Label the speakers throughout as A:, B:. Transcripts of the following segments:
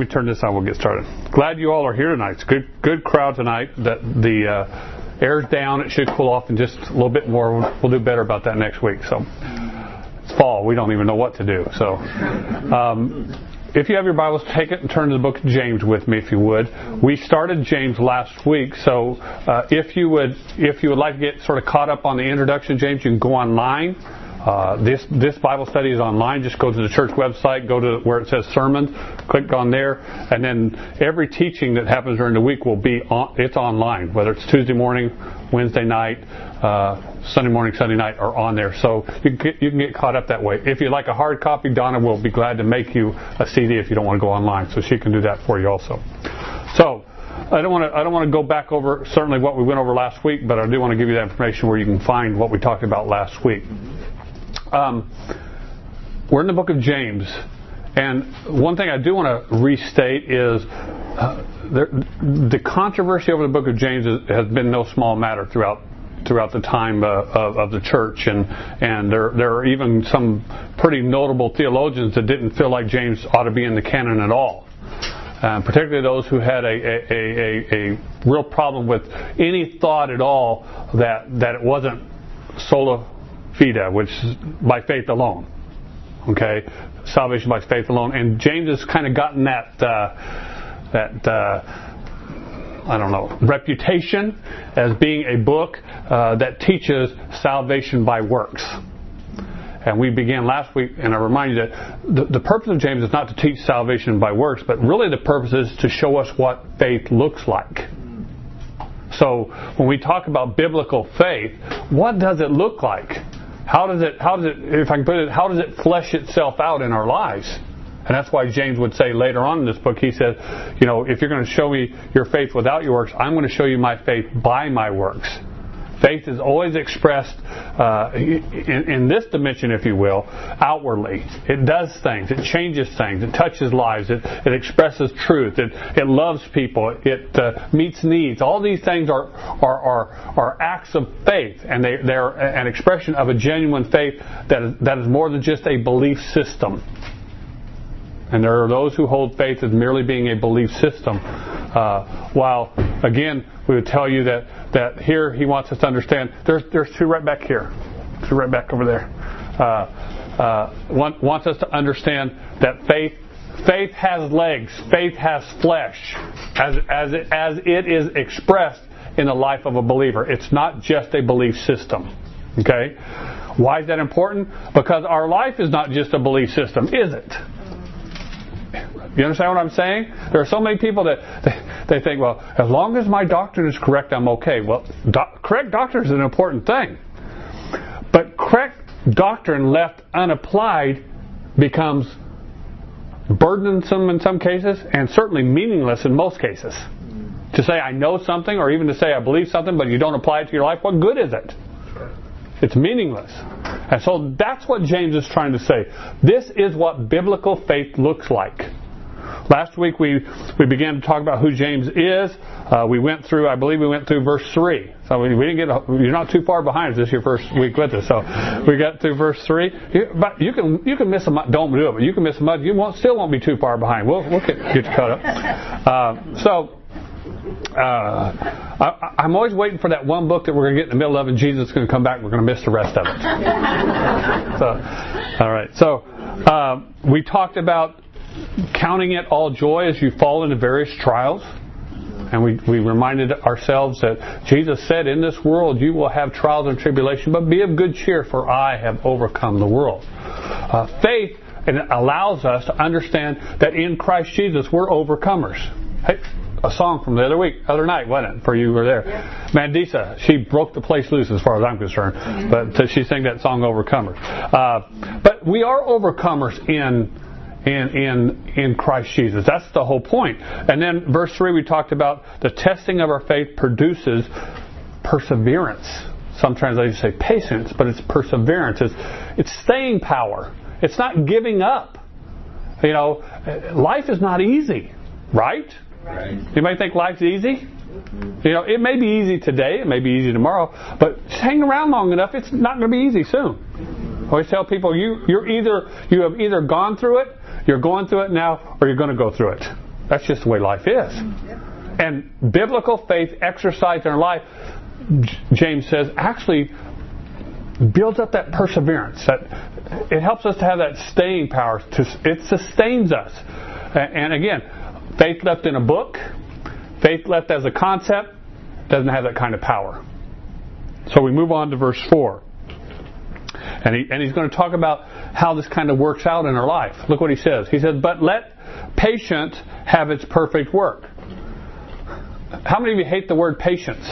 A: me turn this on. We'll get started. Glad you all are here tonight. It's a good crowd tonight. That the air's down. It should cool off in just a little bit more. We'll do better about that next week. So it's fall. We don't even know what to do. So if you have your Bibles, take it and turn to the book of James with me, if you would. We started James last week. So if you would like to get sort of caught up on the introduction to James, you can go online. This Bible study is online. Just go to the church website, go to where it says sermons, click on there, and then every teaching that happens during the week will be it's online, whether it's Tuesday morning, Wednesday night, Sunday morning, Sunday night, or on there. So you can get caught up that way. If you'd like a hard copy, Donna will be glad to make you a CD if you don't want to go online, so she can do that for you also. So I don't want to go back over certainly what we went over last week, but I do want to give you that information where you can find what we talked about last week. We're in the book of James, and one thing I do want to restate is the controversy over the book of James has been no small matter throughout the time of the church, and there are even some pretty notable theologians that didn't feel like James ought to be in the canon at all. Particularly those who had a real problem with any thought at all that it wasn't sola fide, which is by faith alone. Okay, salvation by faith alone. And James has kind of gotten that reputation as being a book that teaches salvation by works. And we began last week, and I remind you that the purpose of James is not to teach salvation by works, but really the purpose is to show us what faith looks like. So when we talk about biblical faith, what does it look like? How does it, if I can put it, how does it flesh itself out in our lives? And that's why James would say later on in this book, he said, if you're going to show me your faith without your works, I'm going to show you my faith by my works. Faith is always expressed in this dimension, if you will, outwardly. It does things. It changes things. It touches lives. It expresses truth. It loves people. It meets needs. All these things are acts of faith, and they're an expression of a genuine faith that is more than just a belief system. And there are those who hold faith as merely being a belief system. While, again, we would tell you that here he wants us to understand, there's two right back here. Two right back over there. Wants us to understand that faith has legs. Faith has flesh. As it is expressed in the life of a believer. It's not just a belief system. Okay? Why is that important? Because our life is not just a belief system, is it? You understand what I'm saying? There are so many people that they think, well, as long as my doctrine is correct, I'm okay. Well, correct doctrine is an important thing. But correct doctrine left unapplied becomes burdensome in some cases and certainly meaningless in most cases. To say I know something or even to say I believe something but you don't apply it to your life, what good is it? It's meaningless. And so that's what James is trying to say. This is what biblical faith looks like. Last week we began to talk about who James is. I believe we went through verse 3. So we didn't you're not too far behind us. This is your first week with us. So we got through verse 3. But you can miss a month. Don't do it. But you can miss a month. You still won't be too far behind. We'll get you caught up. I'm always waiting for that one book that we're going to get in the middle of, and Jesus is going to come back. And we're going to miss the rest of it. All right. So we talked about counting it all joy as you fall into various trials. And we reminded ourselves that Jesus said, in this world you will have trials and tribulation, but be of good cheer, for I have overcome the world. Faith allows us to understand that in Christ Jesus we're overcomers. Hey, a song from the other night, wasn't it? For you were there. Yeah. Mandisa, she broke the place loose as far as I'm concerned. But she sang that song, Overcomers. But we are overcomers in Christ Jesus. That's the whole point. And then verse 3 we talked about the testing of our faith produces perseverance. Some translations say patience, but it's perseverance. It's staying power. It's not giving up. Life is not easy, right? Right. Anybody think life's easy? It may be easy today, it may be easy tomorrow, but just hang around long enough, it's not going to be easy soon. I always tell people you have either gone through it, you're going through it now, or you're going to go through it. That's just the way life is. And biblical faith exercised in our life, James says, actually builds up that perseverance. That it helps us to have that staying power. It sustains us. And again, faith left in a book, faith left as a concept, doesn't have that kind of power. So we move on to verse 4. And he's going to talk about how this kind of works out in our life. Look what he says. He says, but let patience have its perfect work. How many of you hate the word patience?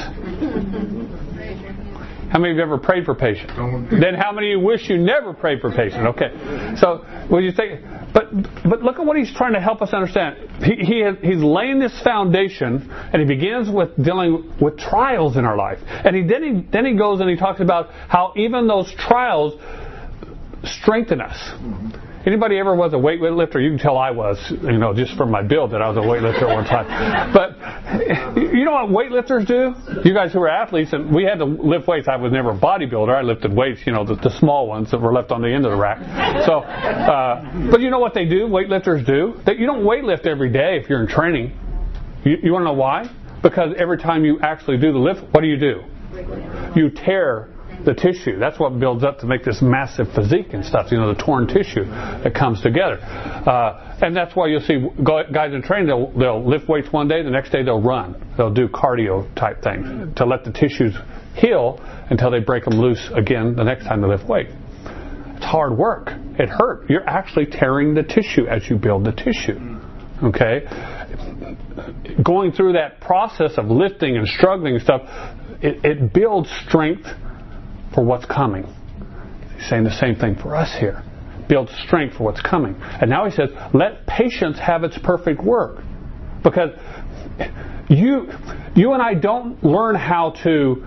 A: How many of you ever prayed for patience? Then how many of you wish you never prayed for patience? Okay. So, what do you think? But look at what he's trying to help us understand. He's laying this foundation, and he begins with dealing with trials in our life. And then he goes and he talks about how even those trials strengthen us. Anybody ever was a weightlifter? You can tell I was, just from my build that I was a weightlifter at one time. But you know what weightlifters do? You guys who are athletes, and we had to lift weights. I was never a bodybuilder. I lifted weights, the small ones that were left on the end of the rack. So, but you know what they do? Weightlifters do. You don't weightlift every day if you're in training. You want to know why? Because every time you actually do the lift, what do? You tear the tissue. That's what builds up to make this massive physique and stuff. The torn tissue that comes together. And that's why you'll see guys in training, they'll lift weights one day, the next day they'll run. They'll do cardio type things to let the tissues heal until they break them loose again the next time they lift weight. It's hard work. It hurts. You're actually tearing the tissue as you build the tissue. Okay? Going through that process of lifting and struggling and stuff, it builds strength for what's coming. He's saying the same thing for us here. Build strength for what's coming. And now he says, let patience have its perfect work. Because you and I don't learn how to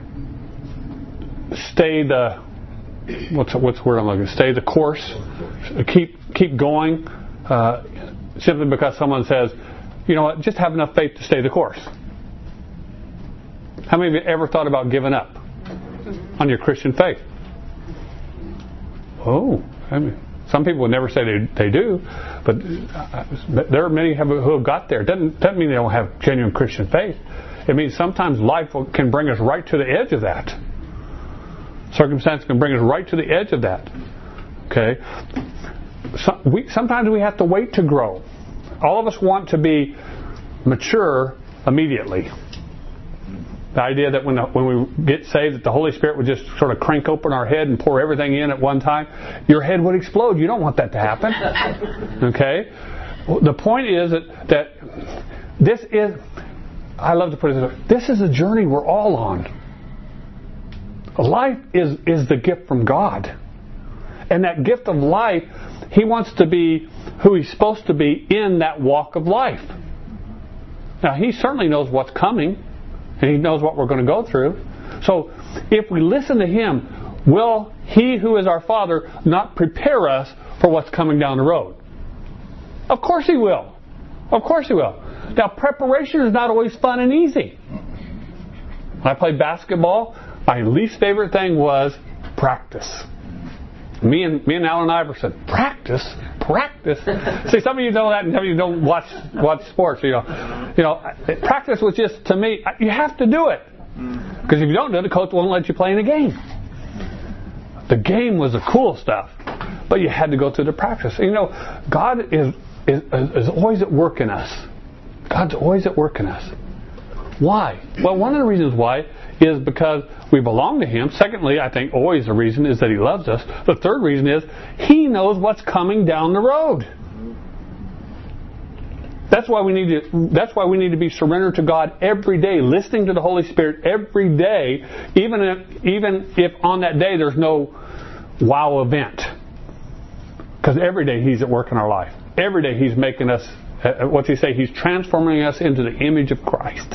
A: stay the what's the word I'm looking? Stay the course. Keep going. Simply because someone says, you know what, just have enough faith to stay the course. How many of you ever thought about giving up on your Christian faith? Some people would never say they do, but there are many who have got there. Doesn't mean they don't have genuine Christian faith. It means sometimes life can bring us right to the edge of that. Circumstance can bring us right to the edge of that. Okay. Sometimes we have to wait to grow. All of us want to be mature immediately. The idea that when we get saved, that the Holy Spirit would just sort of crank open our head and pour everything in at one time, your head would explode. You don't want that to happen. Okay? The point is that this is, I love to put it this way, this is a journey we're all on. Life is the gift from God. And that gift of life, He wants to be who He's supposed to be in that walk of life. Now, He certainly knows what's coming. And He knows what we're going to go through. So, if we listen to Him, will He who is our Father not prepare us for what's coming down the road? Of course He will. Of course He will. Now, preparation is not always fun and easy. When I played basketball, my least favorite thing was practice. Me and Allen Iverson, practice. See, some of you know that, and some of you don't watch sports. Practice was just, to me, you have to do it, because if you don't do it, the coach won't let you play in a game. The game was the cool stuff, but you had to go through the practice. God is always at work in us. God's always at work in us. Why? Well, one of the reasons why is because we belong to Him. Secondly, I think always the reason is that He loves us. The third reason is He knows what's coming down the road. That's why we need to be surrendered to God every day, listening to the Holy Spirit every day, even if on that day there's no wow event. Because every day He's at work in our life. Every day He's making us, He's transforming us into the image of Christ.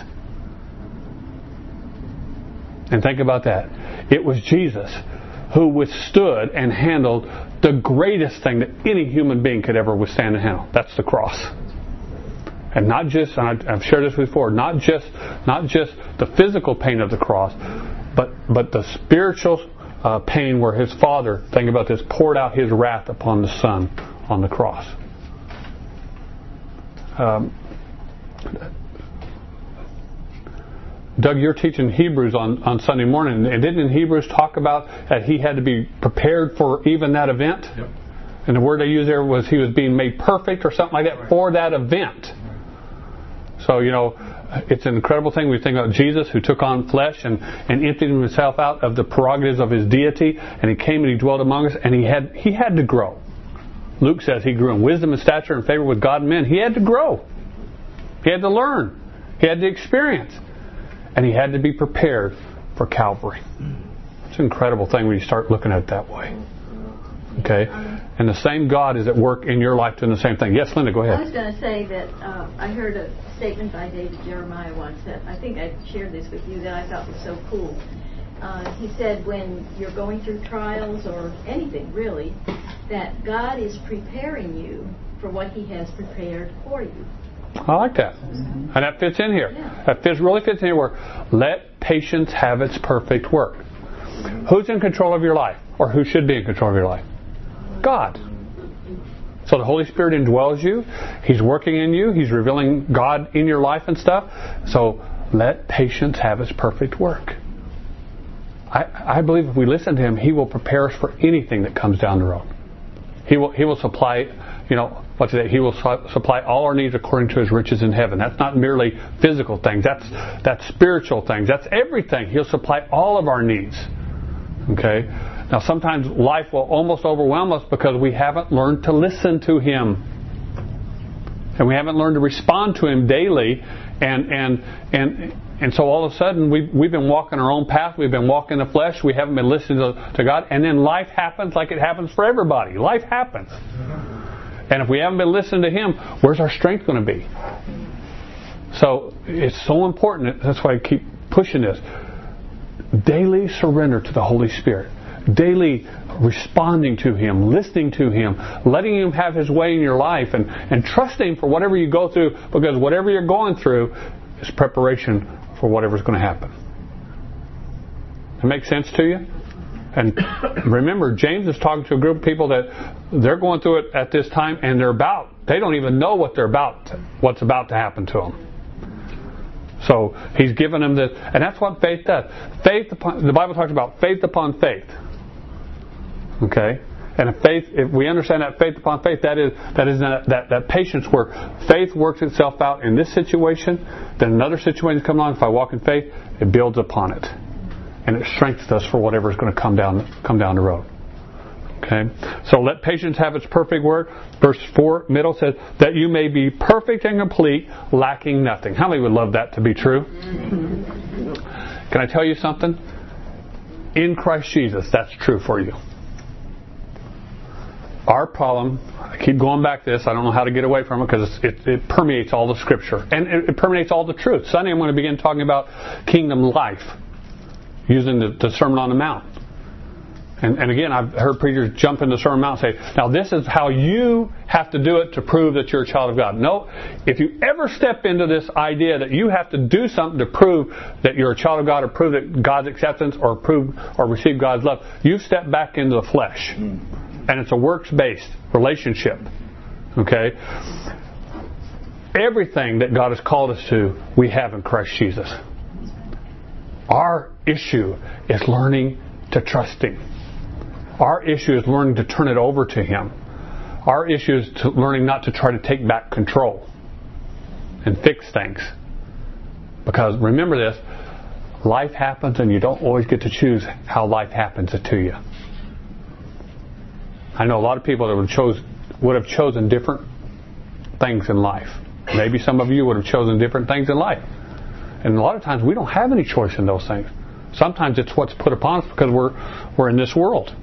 A: And think about that. It was Jesus who withstood and handled the greatest thing that any human being could ever withstand and handle. That's the cross. And not just, and I've shared this before, not just the physical pain of the cross, but the spiritual pain where His Father, think about this, poured out His wrath upon the Son on the cross. Doug, you're teaching Hebrews on Sunday morning, and didn't Hebrews talk about that he had to be prepared for even that event?
B: Yep.
A: And the word they used there was he was being made perfect or something like that for that event. So, it's an incredible thing. We think about Jesus who took on flesh and emptied himself out of the prerogatives of his deity, and he came and he dwelt among us, and he had to grow. Luke says he grew in wisdom and stature and favor with God and men. He had to grow. He had to learn. He had to experience. And he had to be prepared for Calvary. It's an incredible thing when you start looking at it that way. Okay? And the same God is at work in your life doing the same thing. Yes, Linda, go ahead.
C: I was going to say that I heard a statement by David Jeremiah once that I think I shared this with you that I thought was so cool. He said when you're going through trials or anything really, that God is preparing you for what he has prepared for you.
A: I like that. And that fits in here.
C: Yeah.
A: That really fits in here where let patience have its perfect work. Who's in control of your life? Or who should be in control of your life? God. So the Holy Spirit indwells you. He's working in you. He's revealing God in your life and stuff. So let patience have its perfect work. I believe if we listen to Him, He will prepare us for anything that comes down the road. He will supply, He will supply all our needs according to His riches in heaven. That's not merely physical things. That's spiritual things. That's everything. He'll supply all of our needs. Okay? Now sometimes life will almost overwhelm us because we haven't learned to listen to Him. And we haven't learned to respond to Him daily. And so all of a sudden we've been walking our own path. We've been walking the flesh. We haven't been listening to God. And then life happens like it happens for everybody. Life happens. And if we haven't been listening to Him, where's our strength going to be? So it's so important. That's why I keep pushing this. Daily surrender to the Holy Spirit. Daily responding to Him, listening to Him, letting Him have His way in your life, and trusting for whatever you go through, because whatever you're going through is preparation for whatever's going to happen. That makes sense to you? And remember, James is talking to a group of people that they're going through it at this time, and they don't even know what's about to happen to them. So he's given them this, and that's what faith does. The Bible talks about faith upon faith. Okay, and if we understand that faith upon faith, that is that patience where faith works itself out in this situation, then another situation comes along. If I walk in faith, it builds upon it, and it strengthens us for whatever is going to come down the road. Okay, so let patience have its perfect work. Verse 4, middle says that you may be perfect and complete, lacking nothing. How many would love that to be true? Can I tell you something? In Christ Jesus, that's true for you. Our problem, I keep going back to this, I don't know how to get away from it because it permeates all the Scripture. And it permeates all the truth. Sunday I'm going to begin talking about kingdom life, using the Sermon on the Mount. And again, I've heard preachers jump into the Sermon on the Mount and say, now this is how you have to do it to prove that you're a child of God. No, if you ever step into this idea that you have to do something to prove that you're a child of God or prove that God's acceptance or prove or receive God's love, you step back into the flesh. And it's a works-based relationship. Okay? Everything that God has called us to, we have in Christ Jesus. Our issue is learning to trust Him. Our issue is learning to turn it over to Him. Our issue is learning not to try to take back control and fix things. Because remember this, life happens and you don't always get to choose how life happens to you. I know a lot of people that would have chosen different things in life. Maybe some of you would have chosen different things in life. And a lot of times we don't have any choice in those things. Sometimes it's what's put upon us because we're in this world.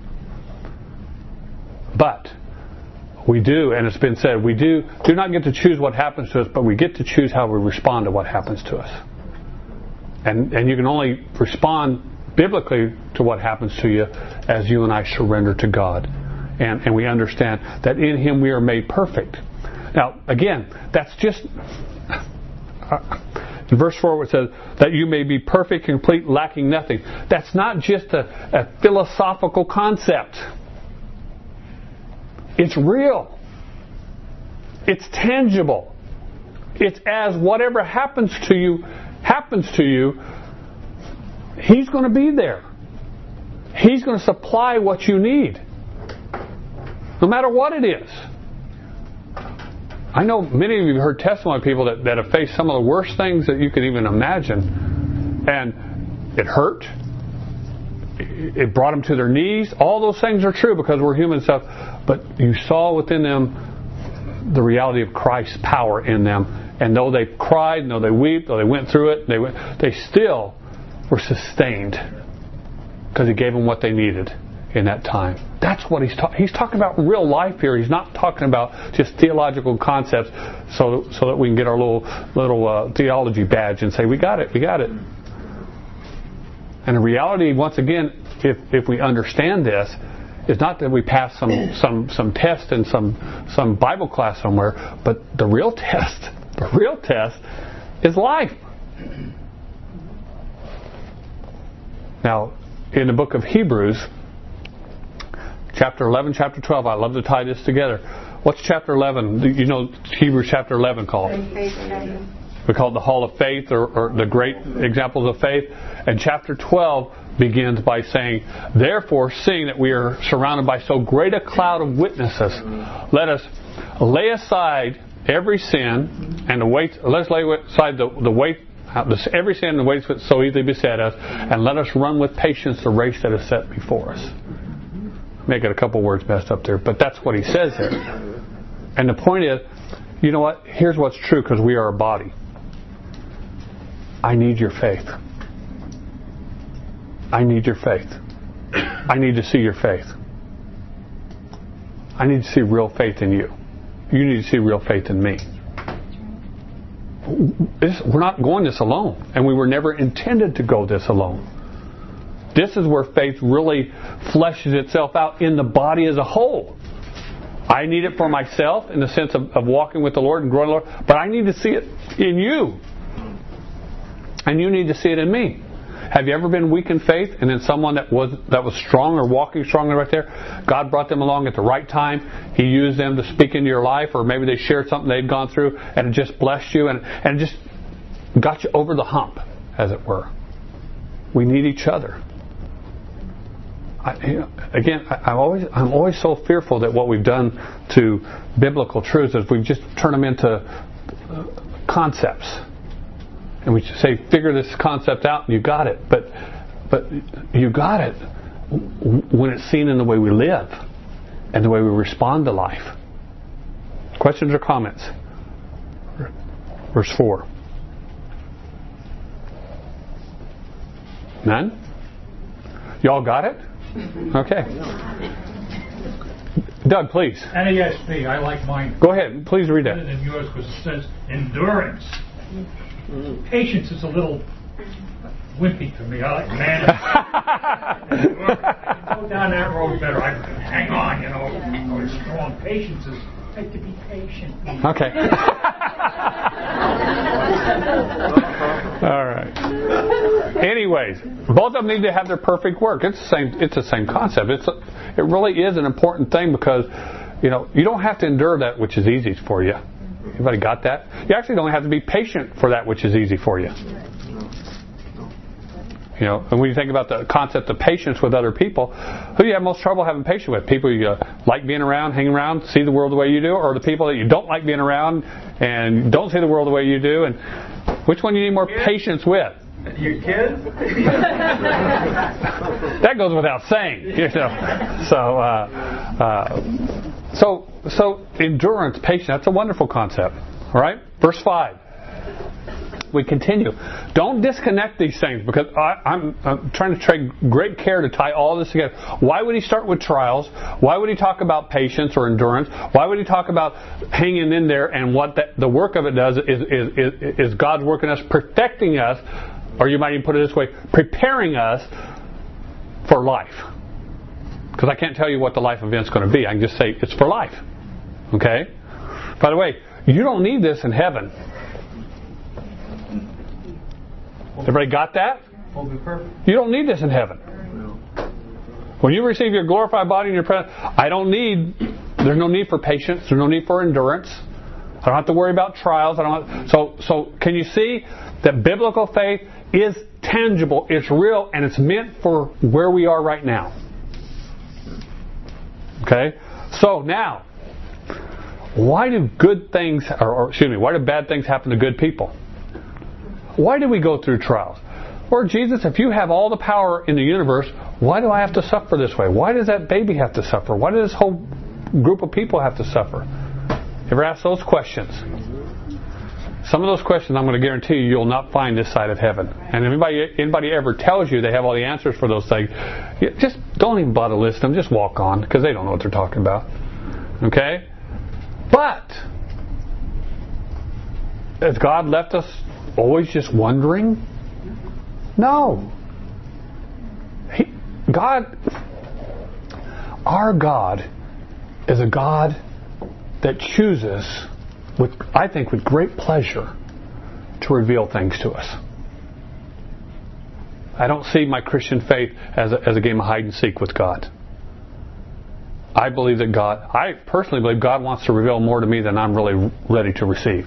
A: But we do, and it's been said, we do not get to choose what happens to us, but we get to choose how we respond to what happens to us. And you can only respond biblically to what happens to you as you and I surrender to God. And we understand that in Him we are made perfect. Now, again, that's just... in verse 4 it says, that you may be perfect, complete, lacking nothing. That's not just a philosophical concept. It's real. It's tangible. It's as whatever happens to you, He's going to be there. He's going to supply what you need. No matter what it is. I know many of you have heard testimony of people that have faced some of the worst things that you could even imagine. And it hurt. It brought them to their knees. All those things are true because we're human stuff. But you saw within them the reality of Christ's power in them. And though they cried, though they wept, though they went through it, they still were sustained because He gave them what they needed in that time. That's what He's talking about real life here. He's not talking about just theological concepts so that we can get our little theology badge and say, we got it. And the reality, once again, if we understand this, is not that we pass some test in some Bible class somewhere, but the real test is life. Now, in the book of Hebrews, chapter 11, chapter 12, I love to tie this together. What's chapter 11? You know Hebrews chapter 11 called? We call it the Hall of Faith or the great examples of faith. And chapter 12 begins by saying, therefore, seeing that we are surrounded by so great a cloud of witnesses, let us lay aside every sin and the weight. Let's lay aside the weight. Every sin and the weight that so easily beset us, and let us run with patience the race that is set before us. Make it a couple words messed up there, but that's what he says there. And the point is, you know what? Here's what's true, because we are a body. I need your faith. I need your faith. I need to see your faith. I need to see real faith in you. You need to see real faith in me. We're not going this alone, and we were never intended to go this alone. This is where faith really fleshes itself out in the body as a whole. I need it for myself in the sense of walking with the Lord and growing the Lord, but I need to see it in you, and you need to see it in me. Have you ever been weak in faith, and then someone that was strong or walking strongly right there, God brought them along at the right time, He used them to speak into your life, or maybe they shared something they'd gone through, and it just blessed you, and it just got you over the hump, as it were. We need each other. I'm always so fearful that what we've done to biblical truths is we've just turned them into concepts. And we say, figure this concept out, and you got it. But you got it when it's seen in the way we live and the way we respond to life. Questions or comments? Verse 4. None? Y'all got it? Okay. Doug, please.
B: NASB, I like mine.
A: Go ahead. Please read that.
B: Better than yours, because it says endurance. Patience is a little wimpy to me. I like man. I can go down that road better. I can hang on, I was strong. Patience is like to be patient.
A: Okay. All right. Anyways, both of them need to have their perfect work. It's the same concept. It really is an important thing because you don't have to endure that which is easy for you. Everybody got that? You actually don't have to be patient for that which is easy for you. And when you think about the concept of patience with other people, who do you have most trouble having patience with? People you like being around, hang around, see the world the way you do, or the people that you don't like being around and don't see the world the way you do? And which one do you need more patience with?
B: Your kids?
A: That goes without saying. So endurance, patience, that's a wonderful concept. All right? Verse 5. We continue. Don't disconnect these things because I'm trying to take great care to tie all this together. Why would he start with trials? Why would he talk about patience or endurance? Why would he talk about hanging in there? And what the work of it does is God's work in us, perfecting us, or you might even put it this way, preparing us for life. Because I can't tell you what the life event's going to be. I can just say it's for life. Okay? By the way, you don't need this in heaven. Everybody got that? You don't need this in heaven. When you receive your glorified body in your presence, there's no need for patience, there's no need for endurance. I don't have to worry about trials. So can you see that biblical faith is tangible, it's real, and it's meant for where we are right now? Okay? So now, why do bad things happen to good people? Why do we go through trials? Lord Jesus, if you have all the power in the universe, why do I have to suffer this way? Why does that baby have to suffer? Why does this whole group of people have to suffer? Ever ask those questions? Some of those questions, I'm going to guarantee you'll not find this side of heaven. And if anybody ever tells you they have all the answers for those things, just don't even bother listening them. Just walk on, because they don't know what they're talking about. Okay? But has God left us always just wondering? No. Our God is a God that chooses, I think with great pleasure, to reveal things to us. I don't see my Christian faith as a game of hide and seek with God. I personally believe God wants to reveal more to me than I'm really ready to receive.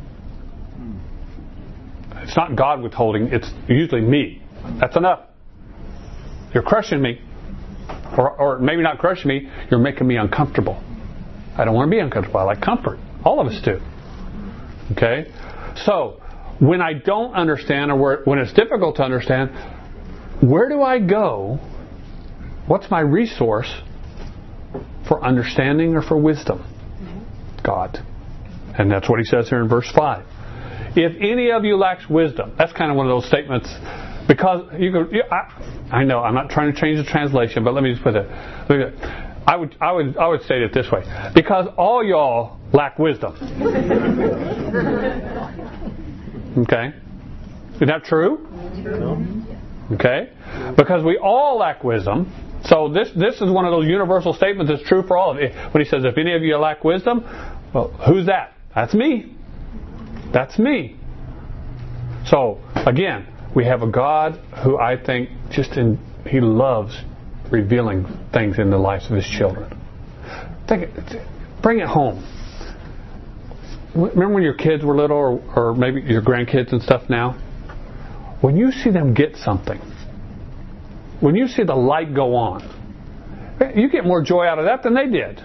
A: It's not God withholding, it's usually me. That's enough. You're crushing me. Or maybe not crushing me, you're making me uncomfortable. I don't want to be uncomfortable. I like comfort. All of us do. Okay? So, when I don't understand, or when it's difficult to understand, where do I go? What's my resource for understanding or for wisdom? God. And that's what he says here in verse 5. If any of you lacks wisdom, that's kind of one of those statements, because I know I'm not trying to change the translation, but let me just put it. I would state it this way: because all y'all lack wisdom. Okay, is that true? Okay, because we all lack wisdom. So this is one of those universal statements that's true for all of you. When he says, "If any of you lack wisdom," well, who's that? That's me. That's me. So, again, we have a God who I think He loves revealing things in the lives of His children. Bring it home. Remember when your kids were little, or maybe your grandkids and stuff now? When you see them get something, when you see the light go on, you get more joy out of that than they did.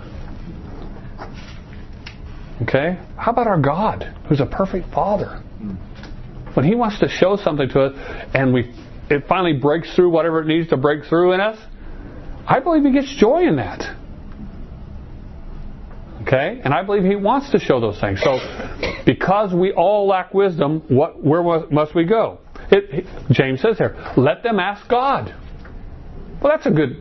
A: Okay? How about our God, who's a perfect Father? When He wants to show something to us, and it finally breaks through whatever it needs to break through in us, I believe He gets joy in that. Okay? And I believe He wants to show those things. So, because we all lack wisdom, where must we go? James says here, let them ask God. Well,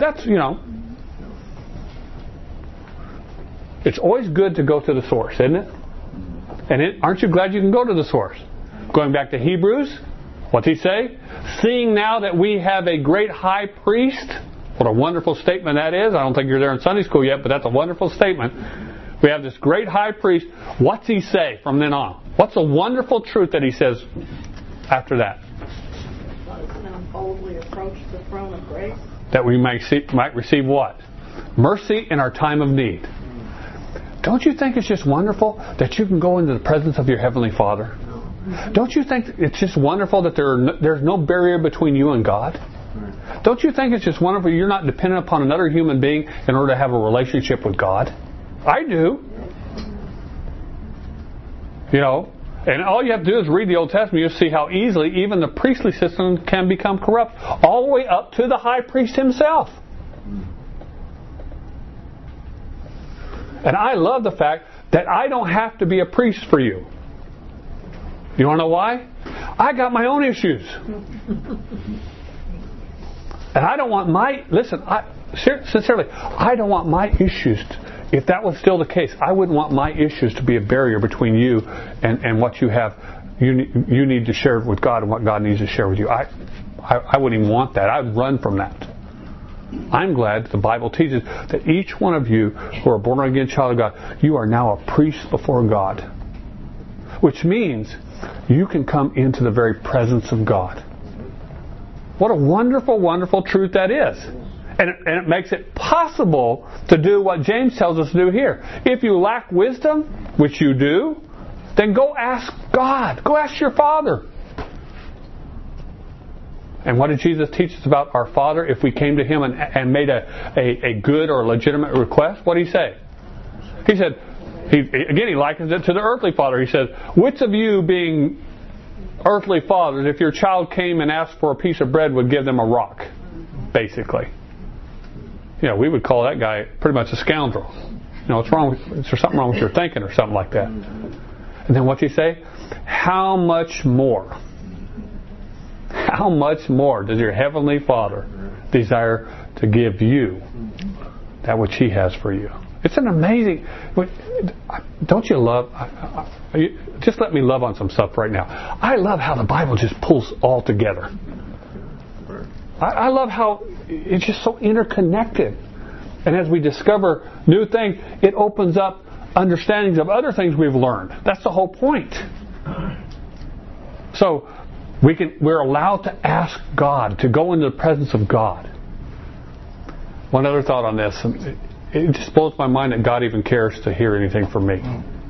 A: it's always good to go to the source, isn't it? And aren't you glad you can go to the source? Going back to Hebrews, what's he say? Seeing now that we have a great high priest. What a wonderful statement that is. I don't think you're there in Sunday school yet, but that's a wonderful statement. We have this great high priest. What's he say from then on? What's a wonderful truth that he says after that?
C: Let us now boldly approach the throne of grace. That
A: we might receive what? Mercy in our time of need. Don't you think it's just wonderful that you can go into the presence of your Heavenly Father? Don't you think it's just wonderful that there's no barrier between you and God? Don't you think it's just wonderful you're not dependent upon another human being in order to have a relationship with God? I do. And all you have to do is read the Old Testament. You'll see how easily even the priestly system can become corrupt, all the way up to the high priest himself. And I love the fact that I don't have to be a priest for you. You want to know why? I got my own issues. And I don't want sincerely, I don't want my issues, if that was still the case, I wouldn't want my issues to be a barrier between you and what you have, you need to share with God and what God needs to share with you. I wouldn't even want that. I would run from that. I'm glad the Bible teaches that each one of you who are born again child of God, you are now a priest before God. Which means you can come into the very presence of God. What a wonderful, wonderful truth that is. And it makes it possible to do what James tells us to do here. If you lack wisdom, which you do, then go ask God. Go ask your Father. And what did Jesus teach us about our Father if we came to Him and made a good or legitimate request? What did He say? He said, He likens it to the earthly father. He says, which of you being earthly fathers, if your child came and asked for a piece of bread, would give them a rock? Basically. We would call that guy pretty much a scoundrel. What's wrong? Is there something wrong with your thinking or something like that? And then what's He say? How much more? How much more does your Heavenly Father desire to give you that which He has for you? It's an amazing... Don't you love... Just let me love on some stuff right now. I love how the Bible just pulls all together. I love how it's just so interconnected. And as we discover new things, it opens up understandings of other things we've learned. That's the whole point. So we're allowed to ask God, to go into the presence of God. One other thought on this. It just blows my mind that God even cares to hear anything from me.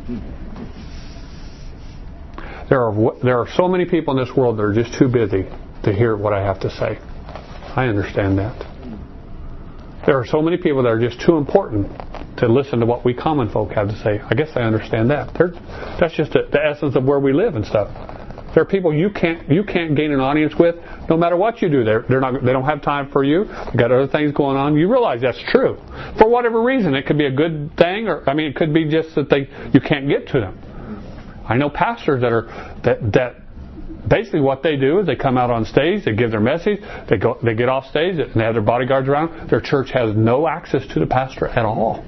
A: There are so many people in this world that are just too busy to hear what I have to say. I understand that. There are so many people that are just too important to listen to what we common folk have to say. I guess I understand that. That's just the essence of where we live and stuff. There are people you can't gain an audience with, no matter what you do. They don't have time for you. They've got other things going on. You realize that's true. For whatever reason, it could be a good thing, or it could be just that you can't get to them. I know pastors that basically what they do is they come out on stage, they give their message, they get off stage, and they have their bodyguards around. Their church has no access to the pastor at all.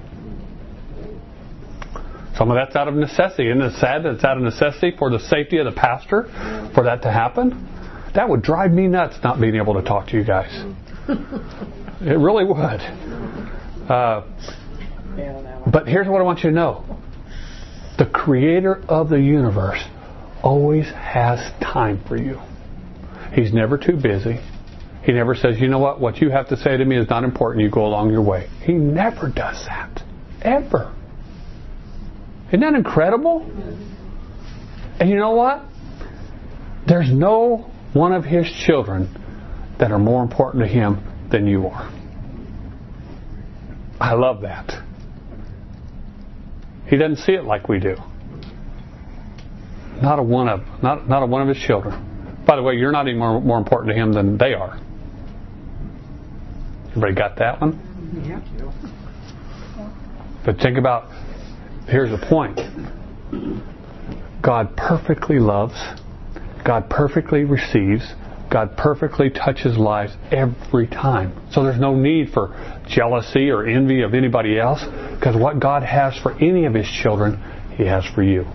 A: Some of that's out of necessity. Isn't it sad that it's out of necessity for the safety of the pastor for that to happen? That would drive me nuts not being able to talk to you guys. It really would. But here's what I want you to know. The Creator of the universe always has time for you. He's never too busy. He never says, you know what you have to say to me is not important, you go along your way. He never does that. Ever. Isn't that incredible? And you know what? There's no one of His children that are more important to Him than you are. I love that. He doesn't see it like we do. Not a one of His children. By the way, you're not any more important to Him than they are. Everybody got that one?
D: Yeah.
A: But think about, here's the point. God perfectly loves. God perfectly receives. God perfectly touches lives every time. So there's no need for jealousy or envy of anybody else, because what God has for any of His children, He has for you.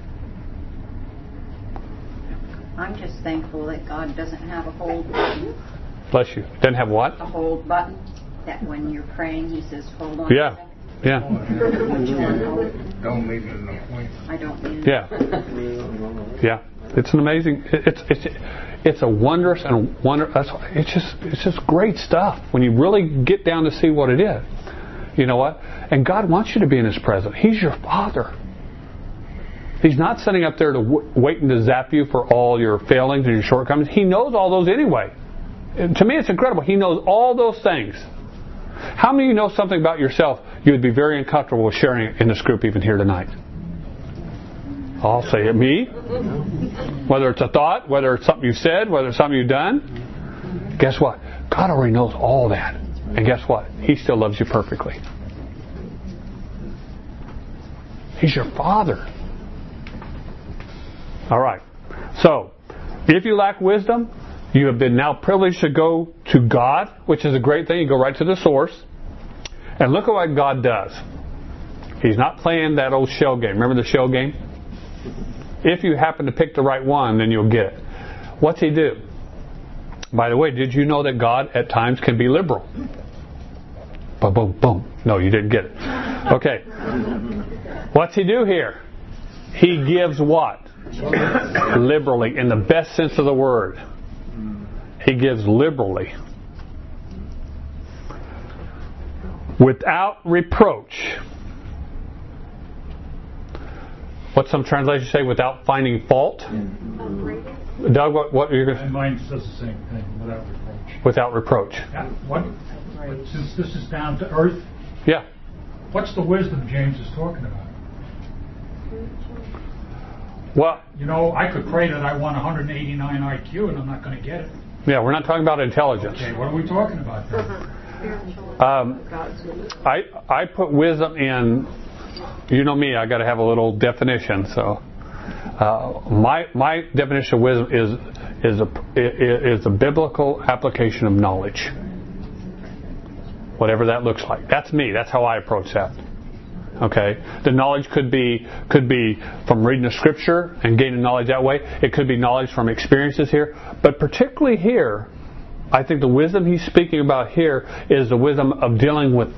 D: I'm just thankful that God doesn't have a hold button.
A: Bless you. Doesn't have what?
D: A hold button. That when you're praying, He says, hold on.
A: Yeah. Yeah.
E: Don't leave it in the point.
D: I don't need
A: Yeah. Yeah. It's an amazing. It's a wondrous and It's just great stuff when you really get down to see what it is. You know what? And God wants you to be in His presence. He's your Father. He's not sitting up there waiting to zap you for all your failings and your shortcomings. He knows all those anyway. To me, it's incredible. He knows all those things. How many of you know something about yourself you would be very uncomfortable with sharing in this group even here tonight? I'll say it, me. Whether it's a thought, whether it's something you said, whether it's something you've done. Guess what? God already knows all that. And guess what? He still loves you perfectly. He's your Father. All right. So, if you lack wisdom, you have been now privileged to go to God, which is a great thing. You go right to the source. And look at what God does. He's not playing that old shell game. Remember the shell game? If you happen to pick the right one, then you'll get it. What's He do? By the way, did you know that God at times can be liberal? Boom, boom, boom. No, you didn't get it. Okay. What's He do here? He gives what? Liberally, in the best sense of the word. He gives liberally. Without reproach. What's some translations say? Without finding fault. Doug, what are you going to say?
B: And mine says the same thing, without reproach.
A: Without reproach.
B: Yeah, but since this is down to earth,
A: Yeah.
B: what's the wisdom James is talking about?
A: Well,
B: You know, I could pray that I want 189 IQ and I'm not going to get it.
A: yeah, we're not talking about intelligence.
B: Okay, what are we talking about then?
A: I put wisdom in. You know me, I got to have a little definition. So, my definition of wisdom is a biblical application of knowledge. Whatever that looks like. That's me. That's how I approach that. Okay, the knowledge could be from reading the scripture and gaining knowledge that way. It could be knowledge from experiences here, but particularly here, I think the wisdom he's speaking about here is the wisdom of dealing with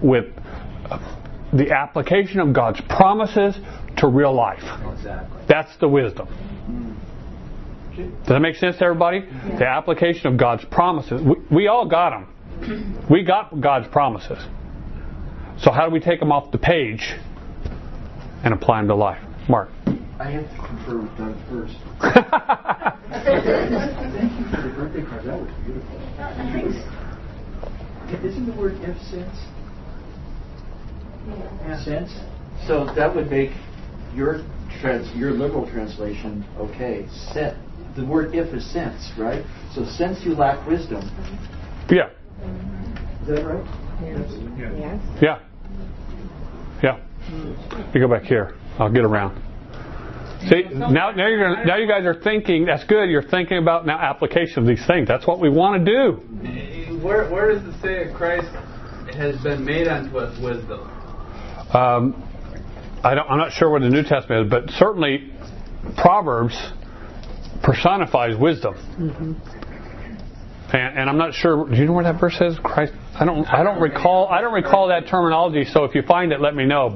A: the application of God's promises to real life.
F: Exactly.
A: That's the wisdom. Does that make sense to everybody? Yeah. The application of God's promises. We all got them. We got God's promises. So how do we take them off the page and apply them to life? Mark.
F: I have to confer with Doug first. Thank you for the birthday card. That was beautiful.
C: Thanks.
F: Isn't the word if sense? Yeah. Sense? So that would make your liberal translation okay. The word if is sense, right? So since you lack wisdom.
A: Yeah.
F: Is that right?
A: Yeah. Yeah. You go back here. I'll get around. See, now you guys are thinking. That's good. You're thinking about now application of these things. That's what we want to do.
G: Where does it say that Christ has been made unto us wisdom?
A: I'm not sure what the New Testament is, but certainly Proverbs personifies wisdom. And I'm not sure. Do you know where that verse says? Christ. I don't recall that terminology. So if you find it, let me know.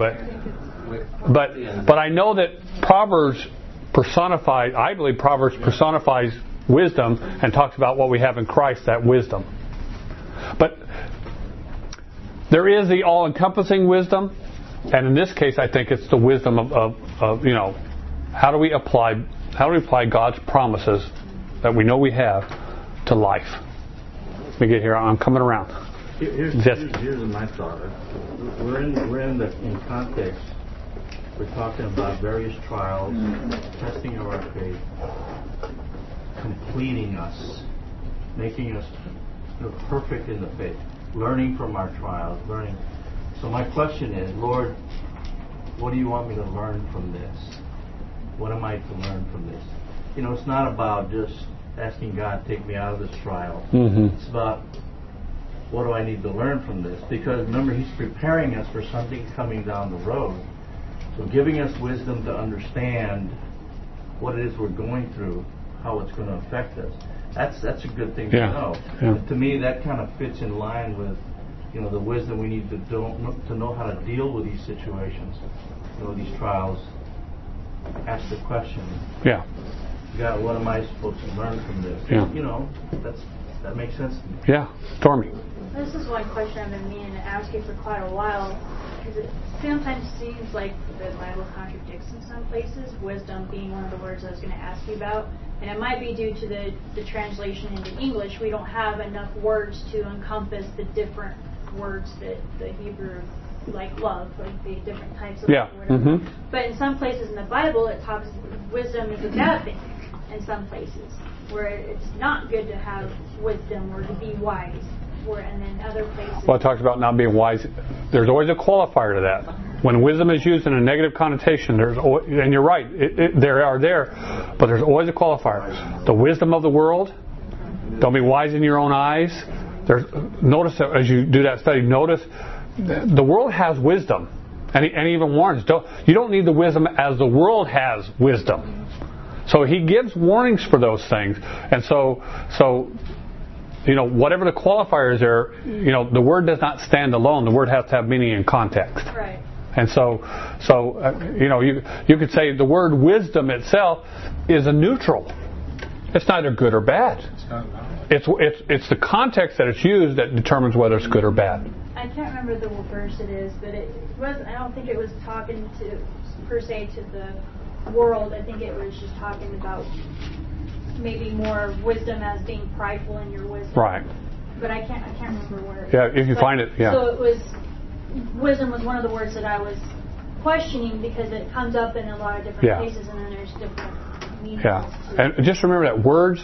A: But I know that Proverbs personifies. I believe Proverbs personifies wisdom and talks about what we have in Christ, that wisdom. But there is the all-encompassing wisdom, and in this case, I think it's the wisdom of how do we apply God's promises that we know we have to life. Let me get here. I'm coming around.
H: Here's my thought. We're in context. We're talking about various trials, testing of our faith, completing us, making us perfect in the faith, learning from our trials, learning. So my question is, Lord, what do you want me to learn from this? What am I to learn from this? It's not about just asking God to take me out of this trial. It's about what do I need to learn from this? Because remember, He's preparing us for something coming down the road. So giving us wisdom to understand what it is we're going through, how it's going to affect us. That's a good thing to know. Yeah. To me, that kind of fits in line with the wisdom we need to know how to deal with these situations, these trials. Ask the question.
A: Yeah.
H: God, what am I supposed to learn from this?
A: Yeah.
H: That makes sense to me.
A: Yeah. Stormy.
I: This is one question I've been meaning to ask you for quite a while, because it sometimes seems like the Bible contradicts in some places, wisdom being one of the words I was going to ask you about. And it might be due to the translation into English. We don't have enough words to encompass the different words that the Hebrew, like love, like the different types of love.
A: Mm-hmm.
I: But in some places in the Bible, it talks wisdom is a bad thing in some places, where it's not good to have wisdom or to be wise. And then other places.
A: Well, it talks about not being wise. There's always a qualifier to that. When wisdom is used in a negative connotation, and you're right, but there's always a qualifier. The wisdom of the world. Don't be wise in your own eyes. Notice that as you do that study. Notice the world has wisdom, and he even warns. You don't need the wisdom as the world has wisdom. So he gives warnings for those things, and so. Whatever the qualifier is there, the word does not stand alone. The word has to have meaning in context.
I: Right.
A: And so you could say the word wisdom itself is a neutral. It's neither good or bad. It's the context that it's used that determines whether it's good or bad.
I: I can't remember the verse it is, but it was. I don't think it was talking to per se to the world. I think it was just talking about maybe more wisdom as being prideful in your wisdom.
A: Right.
I: But I can't remember where.
A: Yeah, if you find it, yeah.
I: So it was, wisdom was one of the words that I was questioning because it comes up in a lot of different places, and then there's different meanings.
A: Yeah, and just remember that words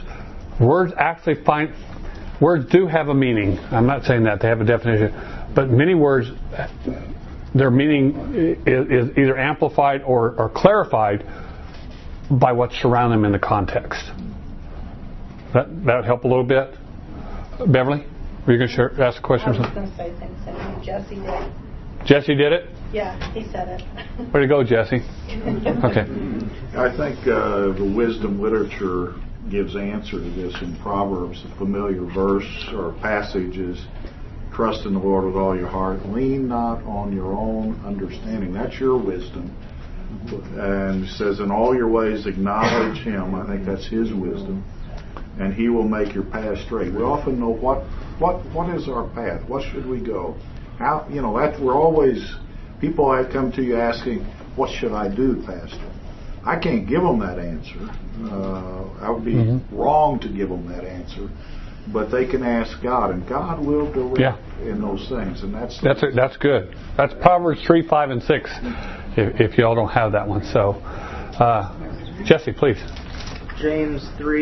A: do have a meaning. I'm not saying that they have a definition, but many words, their meaning is either amplified or clarified by what's surrounding them in the context. That would help a little bit. Beverly, were you going to ask a question?
J: I was going to say things. I think Jesse did.
A: Jesse did it?
J: Yeah, he said it.
A: Way to go, Jesse. Okay.
E: I think the wisdom literature gives answer to this in Proverbs. A familiar verse or passage is, trust in the Lord with all your heart. Lean not on your own understanding. That's your wisdom. And it says, in all your ways acknowledge Him. I think that's His wisdom. And He will make your path straight. We often know what is our path. What should we go? How, that we're always, people come to you asking, what should I do, Pastor? I can't give them that answer. I would be wrong to give them that answer. But they can ask God, and God will direct in those things. And that's
A: good. That's Proverbs 3, 5, and 6. If y'all don't have that one, so Jesse, please.
K: James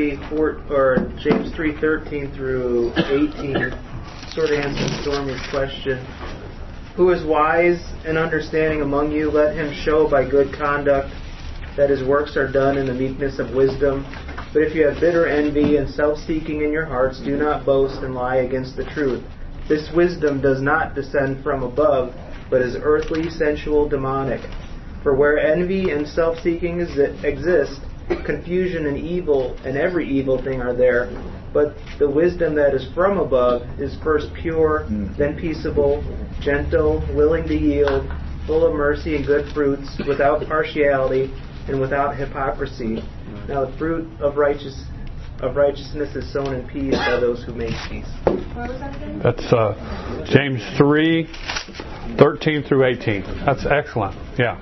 K: 3:13 through 18 sort of answers Stormy's question. Who is wise and understanding among you? Let him show by good conduct that his works are done in the meekness of wisdom. But if you have bitter envy and self-seeking in your hearts, do not boast and lie against the truth. This wisdom does not descend from above, but is earthly, sensual, demonic. For where envy and self-seeking exist, confusion and evil and every evil thing are there. But the wisdom that is from above is first pure, then peaceable, gentle, willing to yield, full of mercy and good fruits, without partiality and without hypocrisy. Now the fruit of righteousness is sown in peace by those who make peace.
I: What was that again?
A: That's James 3:13 through 18. That's excellent. Yeah.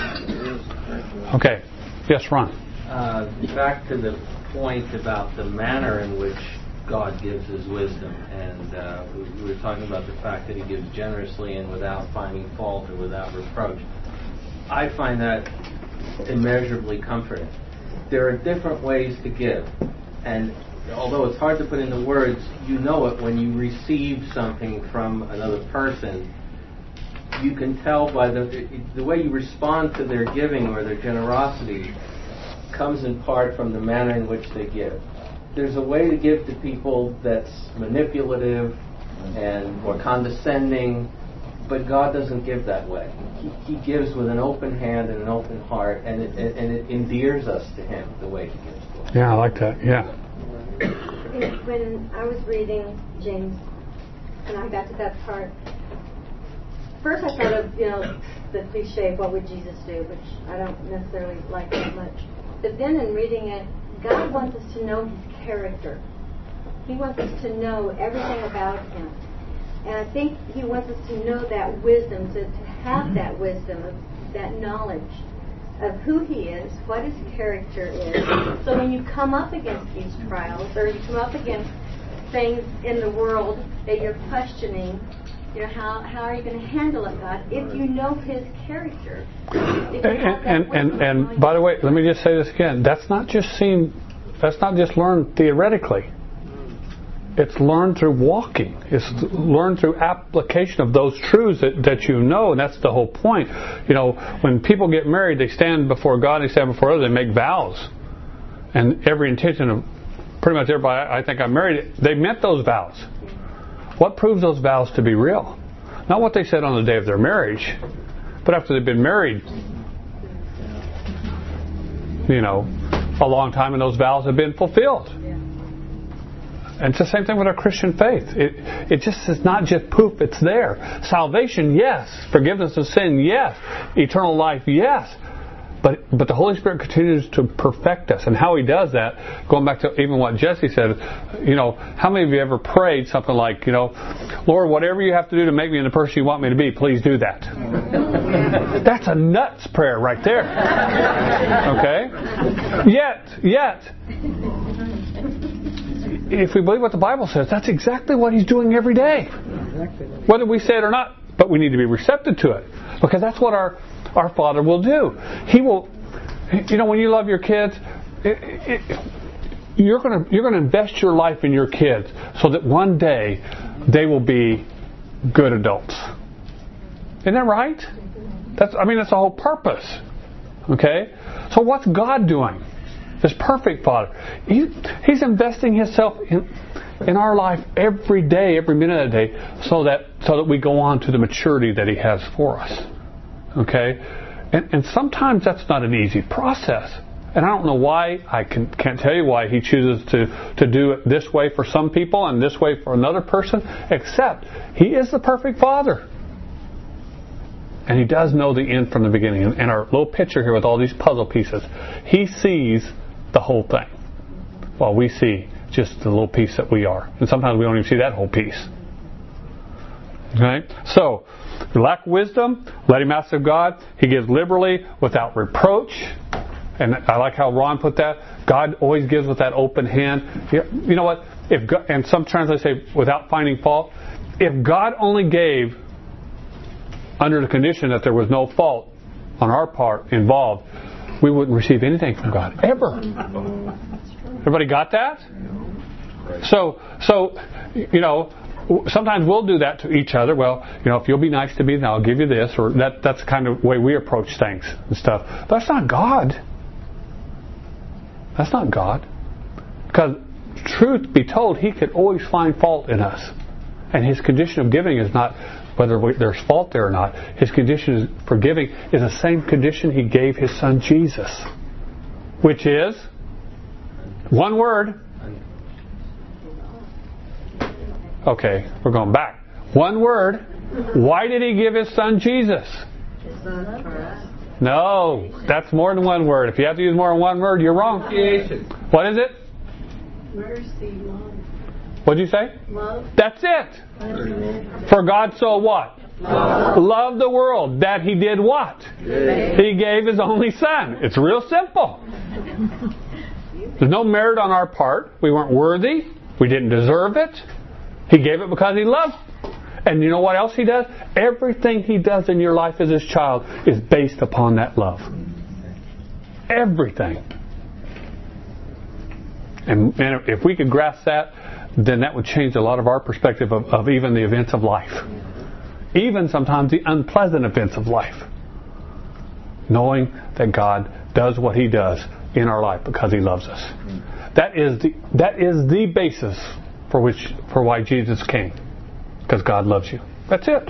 A: Okay. Yes, Ron.
H: Back to the point about the manner in which God gives His wisdom, and we were talking about the fact that He gives generously and without finding fault or without reproach. I find that immeasurably comforting. There are different ways to give, and although it's hard to put into words, you know it when you receive something from another person. You can tell by the way you respond to their giving or their generosity comes in part from the manner in which they give. There's a way to give to people that's manipulative or condescending, but God doesn't give that way. He gives with an open hand and an open heart, and it endears us to Him the way He gives to us.
A: Yeah, I like that. Yeah.
L: When I was reading James, and I got to that part, first I thought of the cliche, "What would Jesus do?" which I don't necessarily like that much. But then in reading it, God wants us to know His character. He wants us to know everything about Him. And I think He wants us to know that wisdom, to have that wisdom, that knowledge of who He is, what His character is. So when you come up against these trials, or you come up against things in the world that you're questioning, how are you going to handle it, God, if you know His character?
A: And by the way, let me just say this again. That's not just learned theoretically. It's learned through walking. It's learned through application of those truths that you know, and that's the whole point. When people get married, they stand before God, they stand before others, they make vows. And every intention of pretty much everybody I think I married, they meant those vows. What proves those vows to be real? Not what they said on the day of their marriage, but after they've been married, a long time, and those vows have been fulfilled. And it's the same thing with our Christian faith. It just is not just poof, it's there. Salvation, yes. Forgiveness of sin, yes. Eternal life, yes. But the Holy Spirit continues to perfect us. And how He does that, going back to even what Jesse said, how many of you ever prayed something like, Lord, whatever you have to do to make me the person you want me to be, please do that. That's a nuts prayer right there. Okay? Yet, if we believe what the Bible says, that's exactly what He's doing every day. Whether we say it or not, but we need to be receptive to it. Because that's what our Father will do. He will, when you love your kids, you're going to invest your life in your kids so that one day they will be good adults. Isn't that right? That's the whole purpose. Okay? So what's God doing? This perfect Father. He's investing Himself in our life every day, every minute of the day, so that we go on to the maturity that He has for us. Okay? And sometimes that's not an easy process. And I don't know why. I can't tell you why He chooses to do it this way for some people and this way for another person, except He is the perfect Father. And He does know the end from the beginning. And our little picture here with all these puzzle pieces, He sees the whole thing, while we see just the little piece that we are. And sometimes we don't even see that whole piece. Okay? So, if you lack wisdom, let him ask of God. He gives liberally without reproach. And I like how Ron put that. God always gives with that open hand. You know what? If God, and some translations say without finding fault. If God only gave under the condition that there was no fault on our part involved, we wouldn't receive anything from God ever. Everybody got that? So sometimes we'll do that to each other. Well, if you'll be nice to me, then I'll give you this, or that's the kind of way we approach things and stuff. But that's not God. That's not God. Because truth be told, He could always find fault in us. And His condition of giving is not whether there's fault there or not. His condition for giving is the same condition He gave His Son Jesus, which is one word. Okay, we're going back. One word. Why did He give His Son Jesus? No, that's more than one word. If you have to use more than one word, you're wrong. What is it?
C: Mercy, love.
A: What did you say?
C: Love.
A: That's it. For God so what? Loved the world. That He did what? He gave His only Son. It's real simple. There's no merit on our part. We weren't worthy. We didn't deserve it. He gave it because He loved. And you know what else He does? Everything He does in your life as His child is based upon that love. Everything. And if we could grasp that, then that would change a lot of our perspective of even the events of life. Even sometimes the unpleasant events of life. Knowing that God does what He does in our life because He loves us. That is the basis for why Jesus came. Because God loves you. That's it.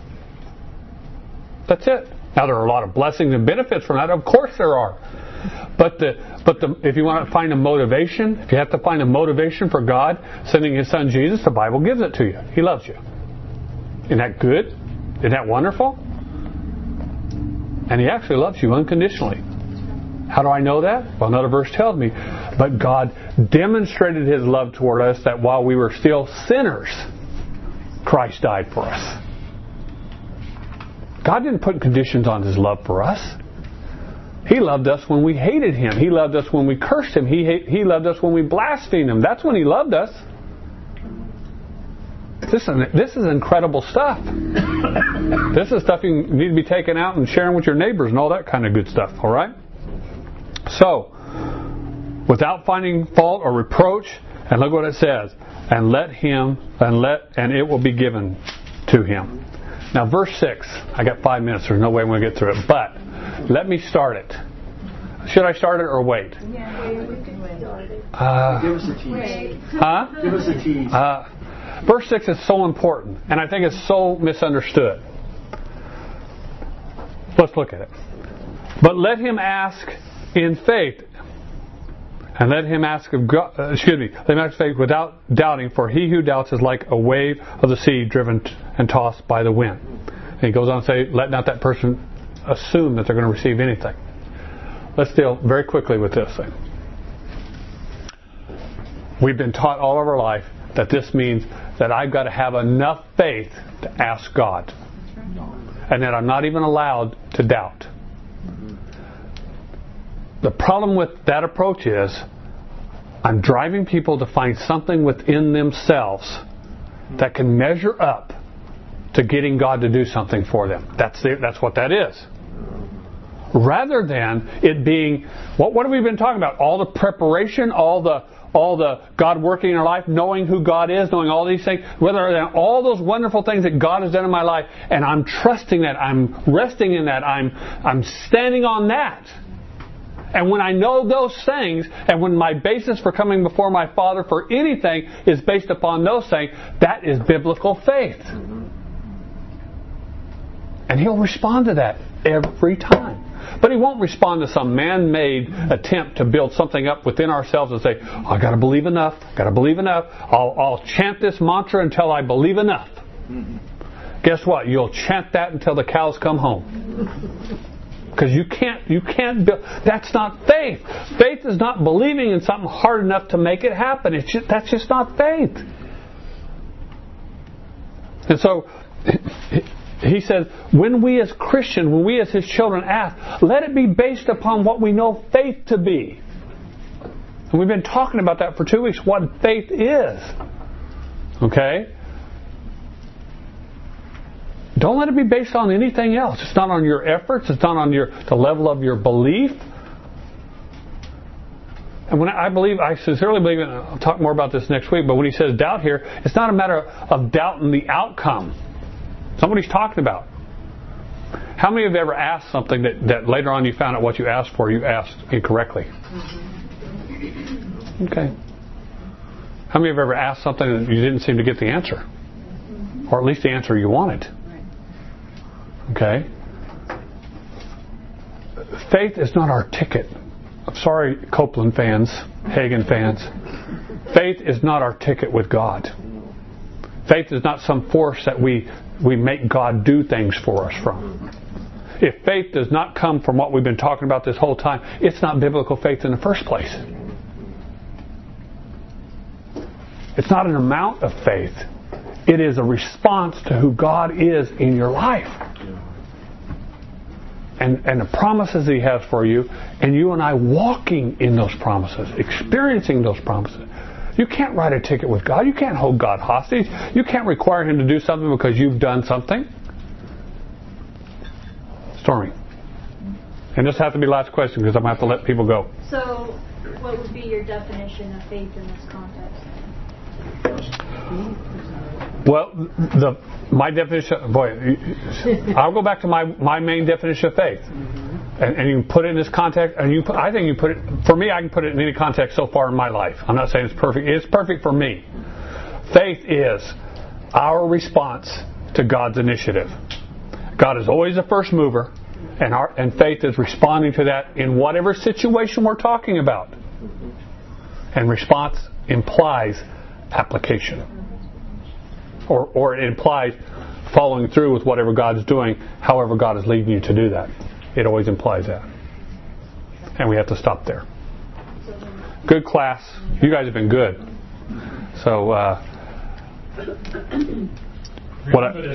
A: That's it. Now there are a lot of blessings and benefits from that. Of course there are. But if you want to find a motivation, if you have to find a motivation for God sending His Son Jesus, the Bible gives it to you. He loves you. Isn't that good? Isn't that wonderful? And He actually loves you unconditionally. How do I know that? Well, another verse tells me. But God demonstrated His love toward us that while we were still sinners, Christ died for us. God didn't put conditions on His love for us. He loved us when we hated Him. He loved us when we cursed Him. He loved us when we blasphemed Him. That's when He loved us. This is incredible stuff. This is stuff you need to be taking out and sharing with your neighbors and all that kind of good stuff. All right? So, without finding fault or reproach, and look what it says, and it will be given to him. Now, verse 6. I got 5 minutes. There's no way I'm going to get through it. But let me start it. Should I start it or wait?
C: Yeah, we can start it.
F: Give us a tease.
A: Huh?
F: Give us a tease.
A: Verse 6 is so important, and I think it's so misunderstood. Let's look at it. But let him ask in faith, and let him ask of God. Let him ask faith without doubting. For he who doubts is like a wave of the sea, driven and tossed by the wind. And he goes on to say, let not that person assume that they're going to receive anything. let's deal very quickly with this thing. We've been taught all of our life that this means that I've got to have enough faith to ask God. And that I'm not even allowed to doubt. The problem with that approach is I'm driving people to find something within themselves that can measure up to getting God to do something for them. That's what that is. Rather than it being, what have we been talking about? All the preparation, all the God working in our life, knowing who God is, knowing all these things, whether than all those wonderful things that God has done in my life, and I'm trusting that, I'm resting in that, I'm standing on that. And when I know those things, and when my basis for coming before my Father for anything is based upon those things, that is biblical faith. And He'll respond to that every time. But He won't respond to some man-made attempt to build something up within ourselves and say, oh, I got to believe enough, I'll chant this mantra until I believe enough. Guess what? You'll chant that until the cows come home. Because you can't build. That's not faith. Faith is not believing in something hard enough to make it happen. That's just not faith. And so He says, when we as Christians, when we as His children ask, let it be based upon what we know faith to be. And we've been talking about that for 2 weeks, what faith is. Okay? Don't let it be based on anything else. It's not on your efforts. It's not on the level of your belief. And when I sincerely believe, and I'll talk more about this next week, but when He says doubt here, it's not a matter of doubting the outcome. Somebody's talking about. How many of you ever asked something that later on you found out what you asked for, you asked incorrectly? Okay. How many of you ever asked something and you didn't seem to get the answer? Or at least the answer you wanted? Okay? Faith is not our ticket. I'm sorry, Copeland fans, Hagen fans. Faith is not our ticket with God. Faith is not some force that we make God do things for us from. If faith does not come from what we've been talking about this whole time, it's not biblical faith in the first place. It's not an amount of faith. It is a response to who God is in your life. And the promises He has for you, and you and I walking in those promises, experiencing those promises. You can't write a ticket with God. You can't hold God hostage. You can't require Him to do something because you've done something. Stormy. And this has to be the last question because I'm going to have to let people go.
I: So, what would be your definition of faith in this context?
A: Well, my definition, I'll go back to my main definition of faith. And you can put it in this context, and I think you put it, for me, I can put it in any context so far in my life. I'm not saying it's perfect. It's perfect for me. Faith is our response to God's initiative. God is always the first mover, and faith is responding to that in whatever situation we're talking about. And response implies application. Or it implies following through with whatever God is doing, however God is leading you to do that. It always implies that. And we have to stop there. Good class. You guys have been good. So,